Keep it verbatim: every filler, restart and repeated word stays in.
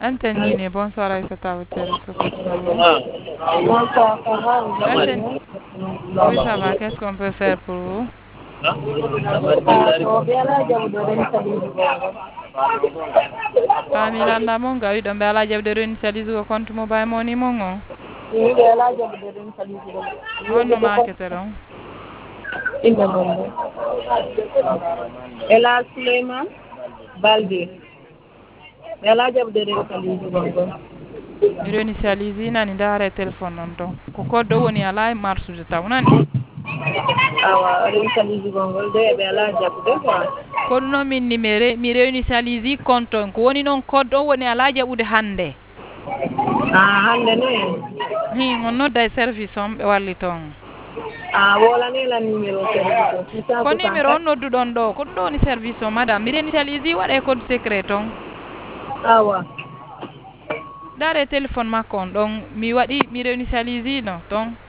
Antanine, bonsoir Aïssata Ouattara sur Portugal. Bonsoir, ça va, vous allez Antan... bien? Oui, ça va. Qu'est-ce qu'on peut faire pour vous? Ah, to ɓeelaji aɓe ɗo rentali jugongo. Pami landa mon ga wiɗo mbe ala jabde reni salisugo compte mo bay moni mon o. Min ɓeelaji aɓe ɗo rentali jugongo. Honno Wiɓe ko makete ɗon? inde mon ɗo. Ela Souleymane Balde. Ɓeelaji aɓe ɗo rentali jugongo. Mi reni salisi nani ndaare téléphone on ton. Ko code o woni ala e marsude taw nani? Awa rentali jugongol de ɓe ala jaɓde quoi. Ko ɗum noon min ni mi re mi rewni salisi compte on ko woni noon code o woni ala jaɓude hannde. Ah, hannde ne? Hi on nodda e service on ɓe wallita on. Ah, wolanela numéro service o six cent Ko numéro on soixante-quatre. nodduɗon ɗo ko ɗum ɗo woni service o madame mi reni salisi waɗa e code secret ton. Awa. Ndaare téléphone makko on ɗon mi waɗi mi rewni salisi no ton.